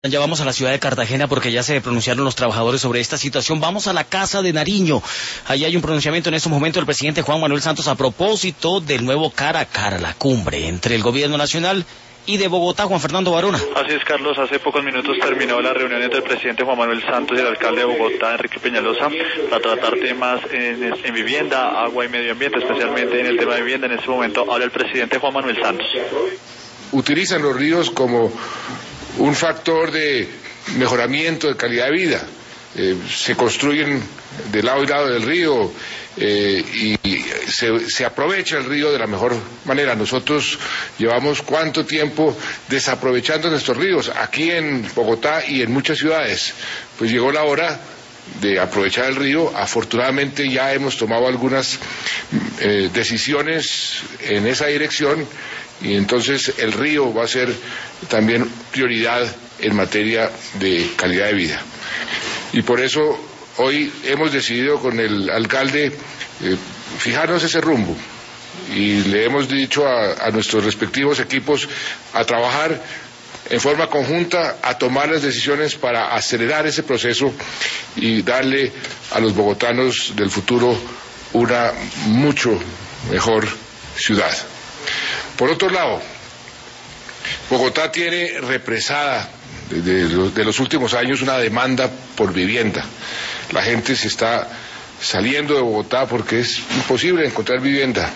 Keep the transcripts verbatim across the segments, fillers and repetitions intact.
Ya vamos a la ciudad de Cartagena porque ya se pronunciaron los trabajadores sobre esta situación. Vamos a la Casa de Nariño. Ahí hay un pronunciamiento en estos momentos del presidente Juan Manuel Santos a propósito del nuevo cara a cara, la cumbre entre el gobierno nacional y de Bogotá. Juan Fernando Barona. Así es, Carlos. Hace pocos minutos terminó la reunión entre el presidente Juan Manuel Santos y el alcalde de Bogotá, Enrique Peñalosa, para tratar temas en, en vivienda, agua y medio ambiente, especialmente en el tema de vivienda. En este momento habla el presidente Juan Manuel Santos. Utilizan los ríos como un factor de mejoramiento de calidad de vida. Eh, se construyen de lado y lado del río eh, y se, se aprovecha el río de la mejor manera. Nosotros llevamos cuánto tiempo desaprovechando nuestros ríos aquí en Bogotá y en muchas ciudades. Pues llegó la hora de aprovechar el río. Afortunadamente ya hemos tomado algunas eh, decisiones en esa dirección y entonces el río va a ser también prioridad en materia de calidad de vida. Y por eso hoy hemos decidido con el alcalde eh, fijarnos ese rumbo y le hemos dicho a, a nuestros respectivos equipos a trabajar en forma conjunta, a tomar las decisiones para acelerar ese proceso y darle a los bogotanos del futuro una mucho mejor ciudad. Por otro lado, Bogotá tiene represada desde los, de los últimos años una demanda por vivienda. La gente se está saliendo de Bogotá porque es imposible encontrar vivienda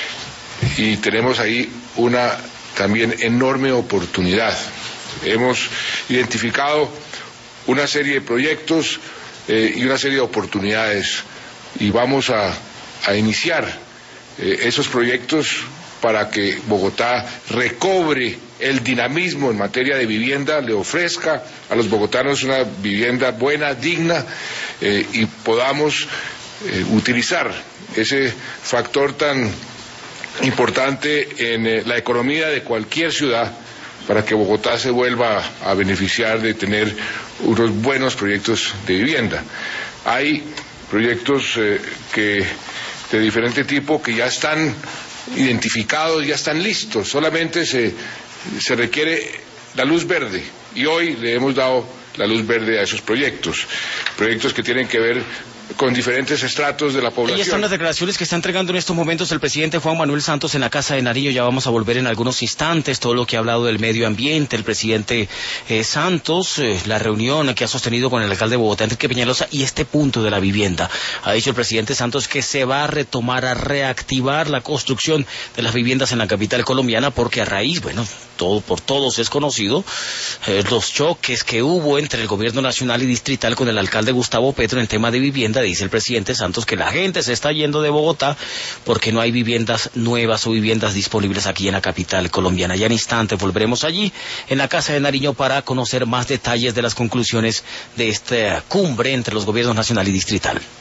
y tenemos ahí una también enorme oportunidad. Hemos identificado una serie de proyectos eh, y una serie de oportunidades y vamos a, a iniciar eh, esos proyectos para que Bogotá recobre el dinamismo en materia de vivienda, le ofrezca a los bogotanos una vivienda buena, digna, eh, y podamos eh, utilizar ese factor tan importante en eh, la economía de cualquier ciudad para que Bogotá se vuelva a beneficiar de tener unos buenos proyectos de vivienda. Hay proyectos eh, que de diferente tipo que ya están identificados, ya están listos, solamente se, se requiere la luz verde y hoy le hemos dado la luz verde a esos proyectos, proyectos que tienen que ver con diferentes estratos de la población. Ahí están las declaraciones que está entregando en estos momentos el presidente Juan Manuel Santos en la Casa de Nariño. Ya vamos a volver en algunos instantes, todo lo que ha hablado del medio ambiente, el presidente eh, Santos, eh, la reunión que ha sostenido con el alcalde de Bogotá, Enrique Peñalosa, y este punto de la vivienda. Ha dicho el presidente Santos que se va a retomar, a reactivar la construcción de las viviendas en la capital colombiana, porque a raíz, bueno, todo por todos es conocido, eh, los choques que hubo entre el gobierno nacional y distrital con el alcalde Gustavo Petro en tema de vivienda. Dice el presidente Santos que la gente se está yendo de Bogotá porque no hay viviendas nuevas o viviendas disponibles aquí en la capital colombiana. Ya en instantes volveremos allí en la Casa de Nariño para conocer más detalles de las conclusiones de esta cumbre entre los gobiernos nacional y distrital.